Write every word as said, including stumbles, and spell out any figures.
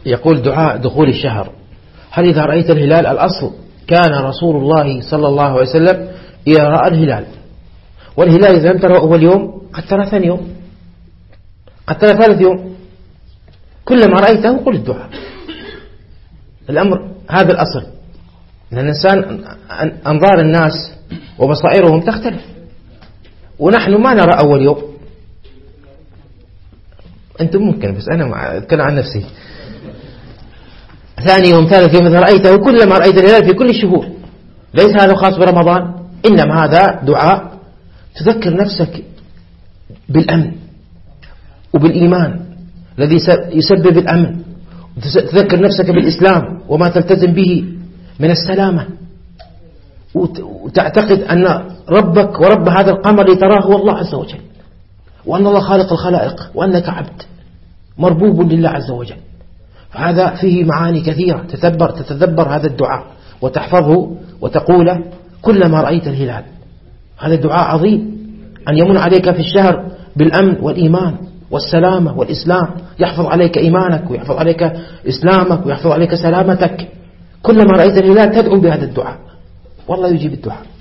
يقول دعاء دخول الشهر، هل إذا رأيت الهلال؟ الأصل كان رسول الله صلى الله عليه وسلم إذا رأى الهلال، والهلال إذا لم ترى أول يوم قد ترى ثاني يوم، قد ترى ثالث يوم، كلما رأيته قل الدعاء. الأمر هذا الأصل، أن الإنسان أنظار الناس وبصائرهم تختلف، ونحن ما نرى أول يوم، أنتم ممكن، بس أنا أتكلم عن نفسي. ثاني يوم، ثالث يوم، إذا رأيته كلما رأيت الهلال في كل الشهور، ليس هذا خاص برمضان، إنما هذا دعاء تذكر نفسك بالأمن وبالإيمان الذي يسبب الأمن، تذكر نفسك بالإسلام وما تلتزم به من السلامة، وتعتقد أن ربك ورب هذا القمر اللي تراه هو الله عز وجل، وأن الله خالق الخلائق، وأنك عبد مربوب لله عز وجل. هذا فيه معاني كثيرة، تتدبر, تتدبر هذا الدعاء وتحفظه وتقوله كلما رأيت الهلال. هذا الدعاء عظيم، أن يمن عليك في الشهر بالأمن والإيمان والسلامة والإسلام، يحفظ عليك إيمانك ويحفظ عليك إسلامك ويحفظ عليك سلامتك. كلما رأيت الهلال تدعو بهذا الدعاء، والله يجيب الدعاء.